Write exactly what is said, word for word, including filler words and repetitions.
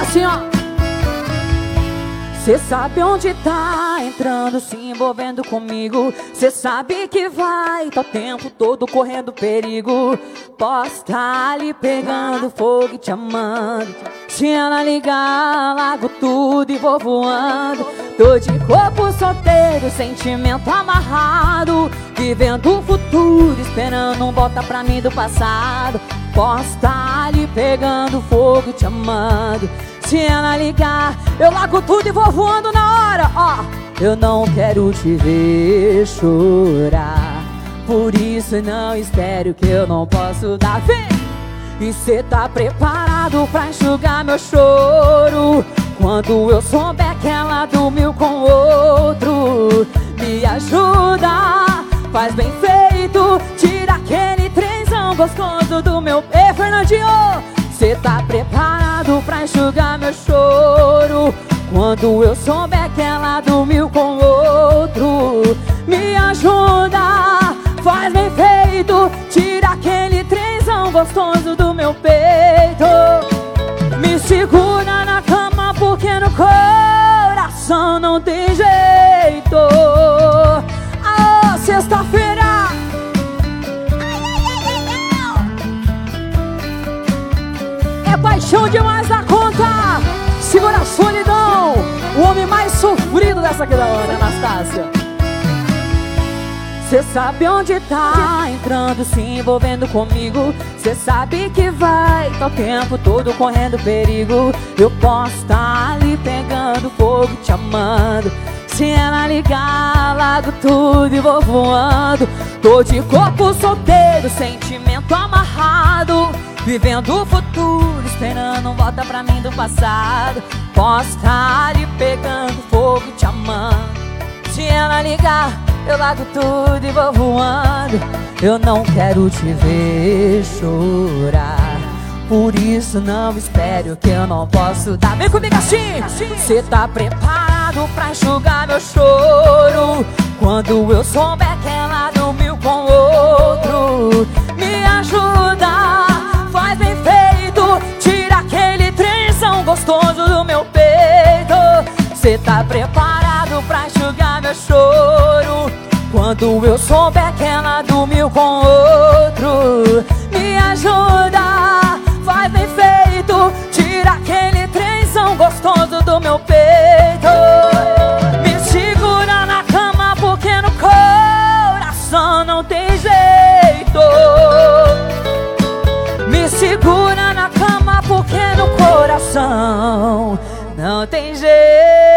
assim, ó. Cê sabe onde tá entrando, se envolvendo comigo. Cê sabe que vai, tá o tempo todo correndo perigo. Posso tá ali pegando fogo e te amando. Se ela ligar, largo tudo e vou voando. Tô de corpo solteiro, sentimento amarrado, vivendo o futuro, esperando um volta pra mim do passado. Posso tá ali pegando fogo e te amando. Se ela ligar, eu largo tudo e vou voando na hora, ó. Eu não quero te ver chorar, por isso não espero que eu não posso dar. Vem! E cê tá preparado pra enxugar meu choro quando eu souber que ela dormiu com outro? Me ajuda, faz bem feito, tira aquele trenzão gostoso do meu pé, Fernandinho. Cê tá preparado pra enxugar meu choro quando eu souber que ela dormiu com outro? Me ajuda, faz bem feito, tira aquele trenzão gostoso do meu peito. Me segura na cama porque no coração não tem jeito. Ah, sexta-feira. É paixão demais da conta. Segura a solidão, o homem mais sofrido dessa aqui da hora, Anastácia. Cê sabe onde tá entrando, se envolvendo comigo. Cê sabe que vai, tá o tempo todo correndo perigo. Eu posso tá ali pegando fogo, te amando. Se ela ligar, largo tudo e vou voando. Tô de corpo solteiro, sentimento amarrado, vivendo o futuro, esperando um volta pra mim do passado. Posso tá ali pegando fogo e te amando. Se ela ligar, eu largo tudo e vou voando. Eu não quero te ver chorar, por isso não espero que eu não posso dar. Vem comigo assim! Cê tá preparado pra enxugar meu choro quando eu souber que ela dormiu com outro? Me ajuda, faz bem feito, tira aquele trenzão gostoso do meu peito. Cê tá preparado pra enxugar meu choro quando eu souber que ela dormiu com outro? Me ajuda, faz bem feito, tira aquele trenzão gostoso do meu peito. Me segura na cama porque no coração não tem jeito. Me segura na cama porque no coração não tem jeito.